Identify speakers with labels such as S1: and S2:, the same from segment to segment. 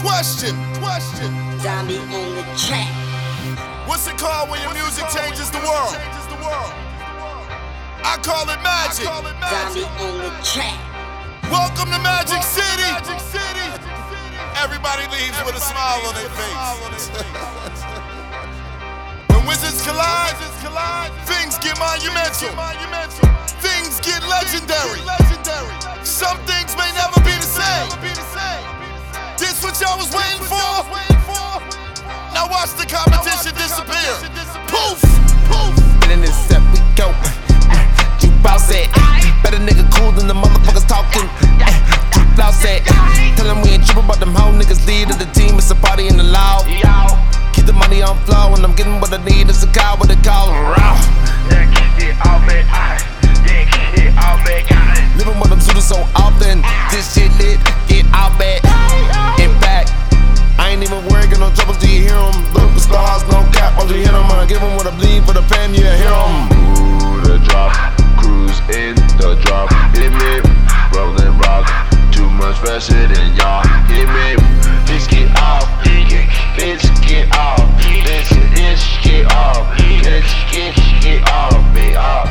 S1: Question.
S2: Zombie on the track.
S1: What's it called when your music changes the world? I call it magic.
S2: Zombie on the track.
S1: Welcome to Magic City. Everybody leaves with a smile on their face. When wizards collide, things get monumental. Things get legendary. Some things may never be the same. This what y'all was waiting for? Now watch the competition disappear. Poof!
S3: In this set we go. You bout it. Better nigga cool than the motherfuckers talking. You bout it. Tell them we ain't trippin' about them hoe niggas. Lead of the team, it's a party in the loud. Keep the money on flow and I'm getting what I need. It's a car with a call around. Living with them shooters so often. This shit lit, get out back. In back. I ain't even worried, get no troubles, do you hear them? Look for stars, no cap, once you hit them, I give them what I bleed for the fam, yeah, hear them.
S4: Ooh, the drop, cruise in the drop, hit me, rolling rock, too much faster than y'all, hit me, bitch get off, bitch get off, bitch get off, bitch get off me up.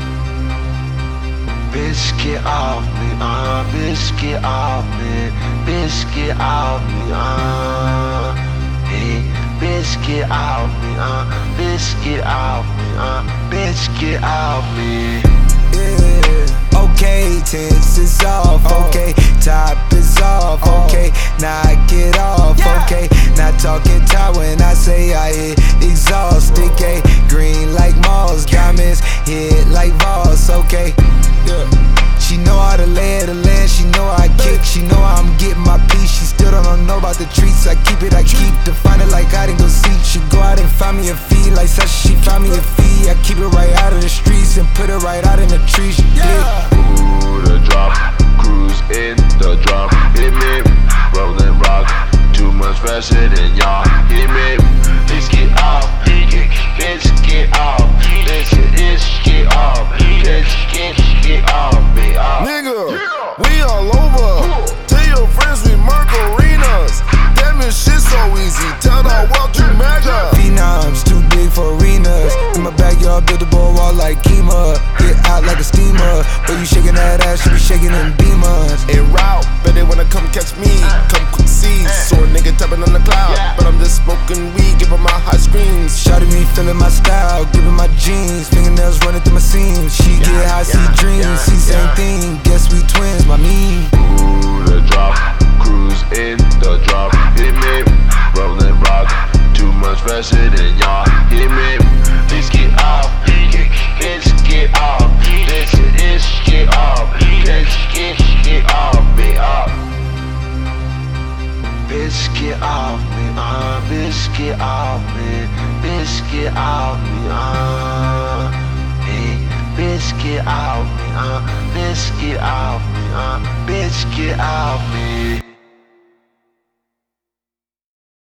S4: Bitch get off me, bitch get off me, bitch get off me, hey, bitch get off me, bitch get off me, bitch get off me.
S5: Yeah, okay, tense is off, okay, top is off, okay, now I get off, okay, not talking top when I say I hit exhaust, okay, green like moss, diamonds hit like Voss, okay. Yeah. She know how to lay the land, she know how I kick, she know how I'm getting my piece. She still don't know about the treats, I keep to find it like I didn't go seek. She go out and find me a fee, like Sasha, she found me a fee. I keep it right out of the streets and put it right out in the trees. Yeah.
S4: Ooh, the drop, cruise in the drop, hit me, rolling rock, too much faster than y'all, hit me, bitch get off, bitch get off, bitch get off, bitch get off me off.
S1: Nigga, we all over. Tell your friends we murk arenas. Damn, this shit so easy. Tell the world you mega.
S5: Phenoms, too big for arenas. In my backyard, build a boardwalk like Kima. Get out like a steamer. But you shaking that ass, you be shaking in demons.
S3: En route, but they wanna come catch me. Come quick see. So a nigga tapping on the cloud. But I'm just smoking weed, giving my high screams.
S5: Shawty me feeling my style, gripping my jeans, fingernails running through my seams. She get high, see dreams, see same thing. Guess we twins, my mean.
S4: Ooh, the drop, cruise in the drop, hit me, rolling rock, too much faster than y'all, hit me, bitch get off, bitch get off, bitch get off, bitch get off me up. Bitch get off me, bitch get off me, bitch get off me, hey, bitch get off me, bitch get off me, bitch get off me.